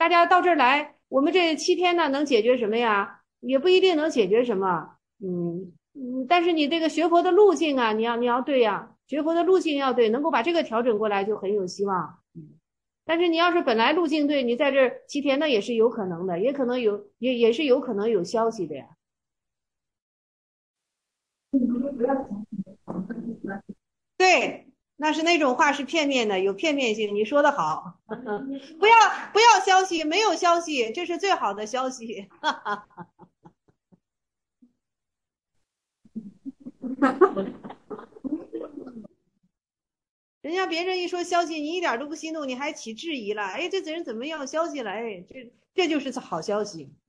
大家到这儿来，我们这7天呢，能解决什么呀？也不一定能解决什么。但是你这个学佛的路径啊，你要对呀，学佛的路径要对，能够把这个调整过来就很有希望。但是你要是本来路径对，你在这7天那也是有可能的，也可能有，也是有可能有消息的呀。对，那是那种话是片面的，有片面性。你说的好，不要不要消息，没有消息，这是最好的消息。人家别人一说消息，你一点都不心动，你还起质疑了。哎，这人怎么要消息了？哎，这就是好消息。